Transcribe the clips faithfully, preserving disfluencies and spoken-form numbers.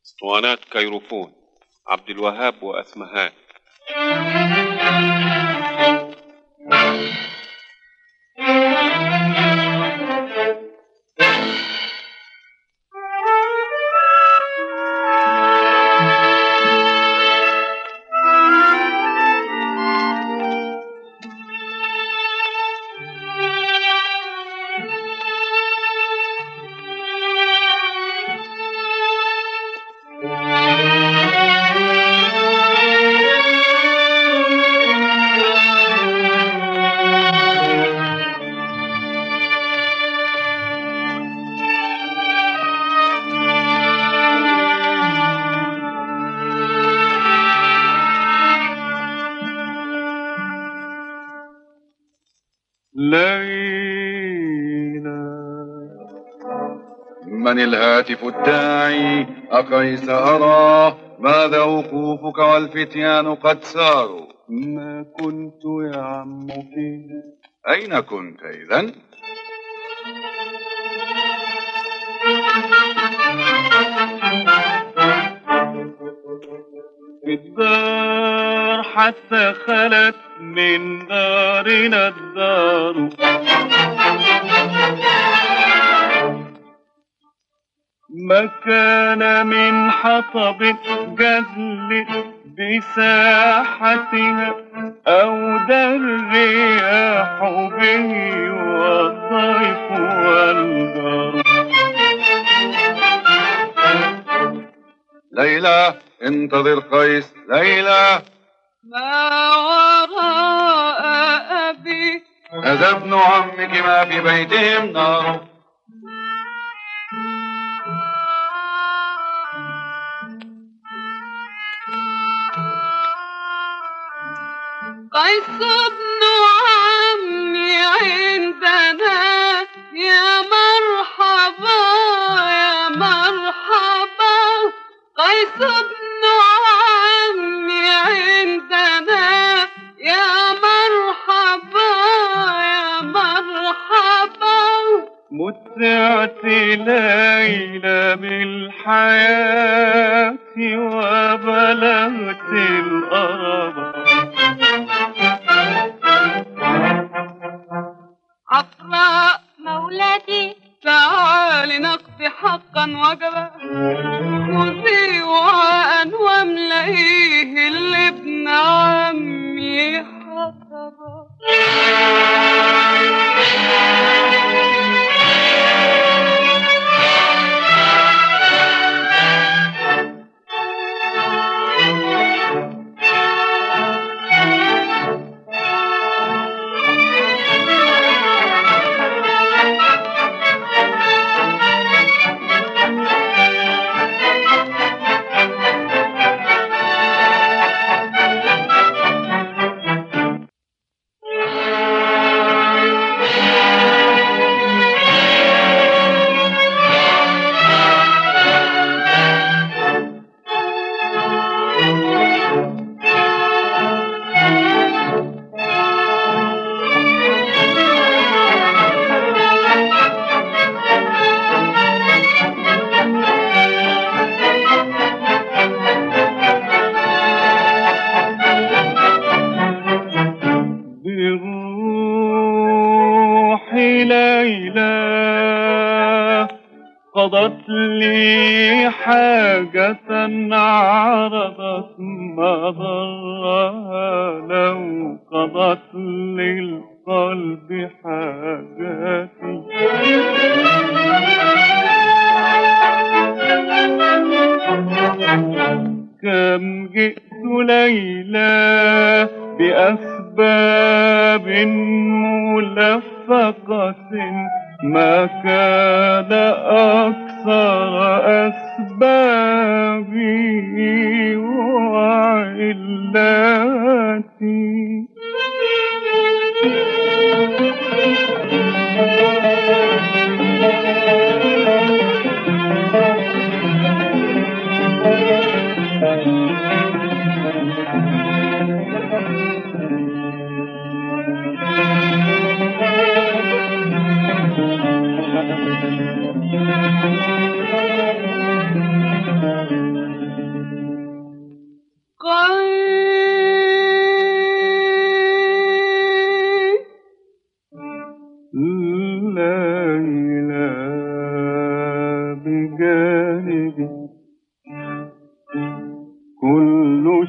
اسطوانات كيروفون عبد الوهاب وأسمهان. ليلى. من الهاتف الداعي أقيس أراه؟ ماذا وقوفك والفتيان قد ساروا؟ ما كنت يا عم فيه. أين كنت إذن؟ في الدار حتى خلت من دارنا الدار، ما كان من حطب جزل بساحتها أو درياح به والضيف والجار. ليلى انتظر قيس. ليلى. ما وراء أبي؟ هذا ابن عمك ما في بيتهم نار. قيس ابن عمي عندنا، يا مرحبا يا مرحبا. قيس ابن عمي عندنا، يا مرحبا يا مرحبا. متعت ليلى بالحياة وبلغت الأرض. عفراء مولاتي، تعالي نقضي حقا وجبا. خذي وعاء واملئيه لابن عمي حطبا. قضت لي حاجة عرضت ما ضرها، لو قضت للقلب حاجاتي. كم جئت ليلى بأسباب ملفقة، ما كان أكثر أسبابي وعلاتي.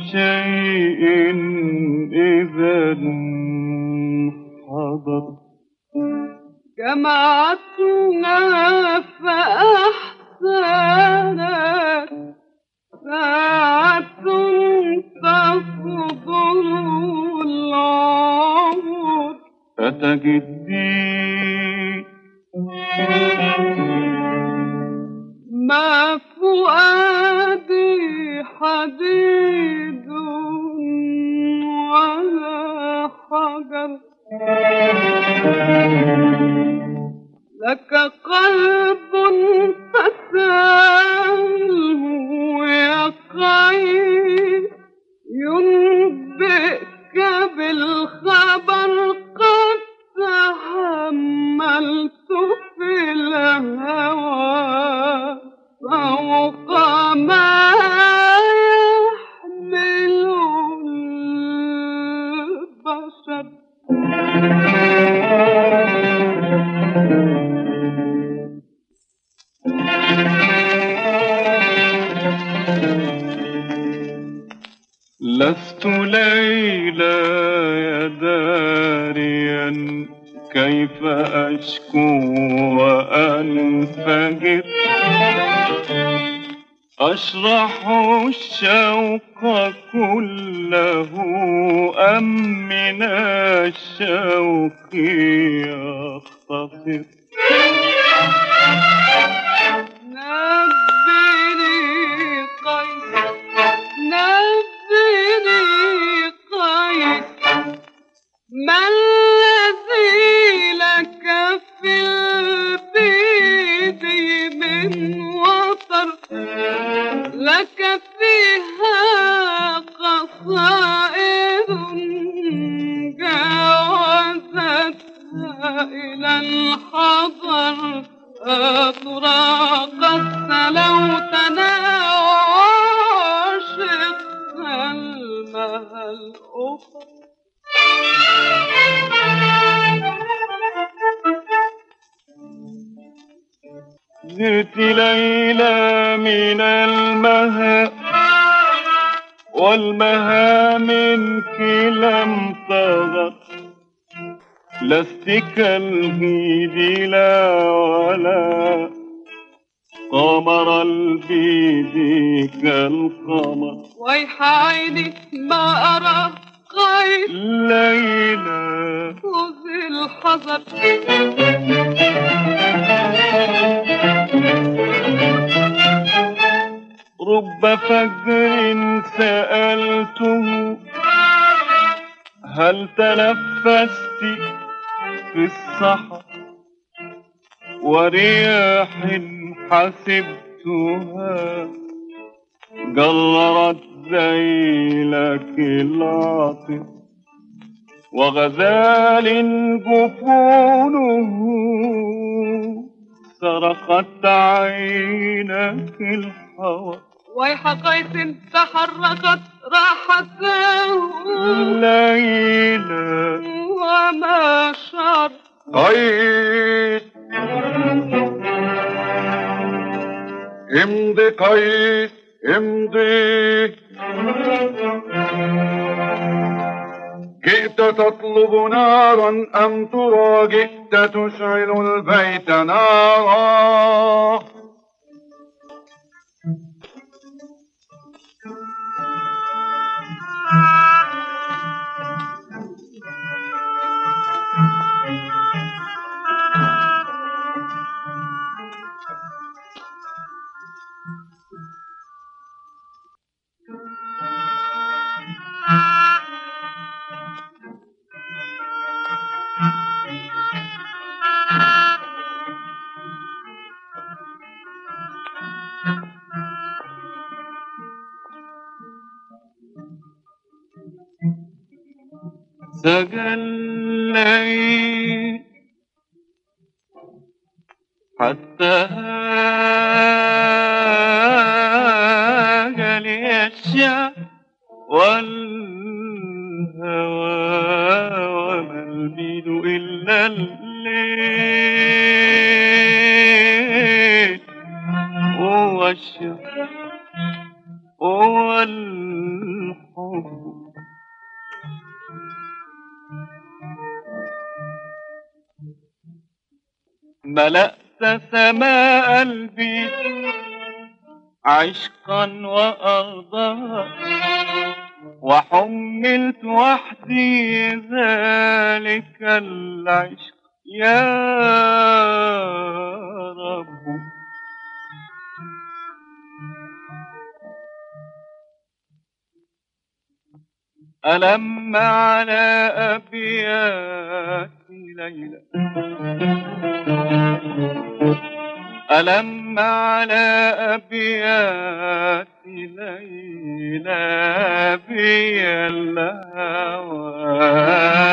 شيء إذا حضر جمعتنا فأحسنت ساعة تفضل العمر فتجدي ما فؤادي حديد ولا حجر لك قلب فساله يقين ينبئك بالخبر قد تحملت في الهوى فوق ما يحمل البشر لست ليلى داريا كيف أشكو وأنفجر أشرح الشوق كله أم من الشوق يختصر نبني قيس نبني قيس ما الذي لك في البيت من وطر لك فيها قصائد جاوزتها إلى الحضر أطرقت لو تناوشت المها الأخرى زرت ليلى من المها والمها منك لم تغر لست كالهيد لا ولا قمر البيد كالقمر ويح عيني ما أرى قيد ليلى خذ الحذر رب فجر سألته هل تنفست في الصحراء ورياح حسبتها جررت ذيلك العاطف وغزال جفونه سرقت عينك الهوى ويح قيس تحركت راحته ليلى وما شعر قيس امضي قيس امضي جئت تطلب نارا أم ترى جئت تشعل البيت نارا تجليت حتى هاج لي الشعر والهوى وما البيد إلا الليل هو الشعر هو الحب ملأت سماء قلبي عشقا وأرضا وحملت وحدي ذلك العشق يا رب. ألم على أبياتي ليلى ألم على أبياتي ليلى بي الهوى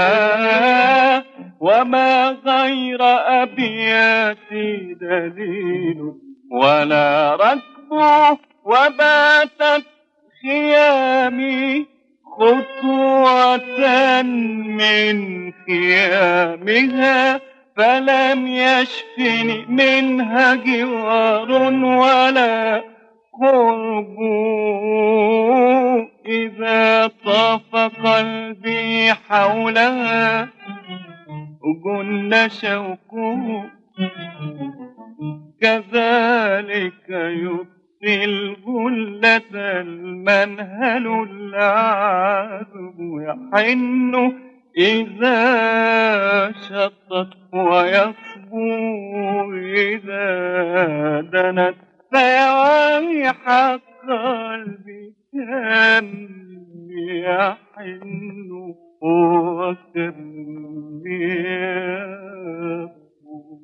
وما غير أبياتي دليل ولا ركب وباتت خيامي خطوة من خيامها فلم يشفني منها جوار ولا قرب. إذا طاف قلبي حولها جن شوقه كذلك يطفي الجلة المنهل العذب يحن إذا شطت ويصبو إذا دنت فيويح قلبي كم يحن وكم يصبو.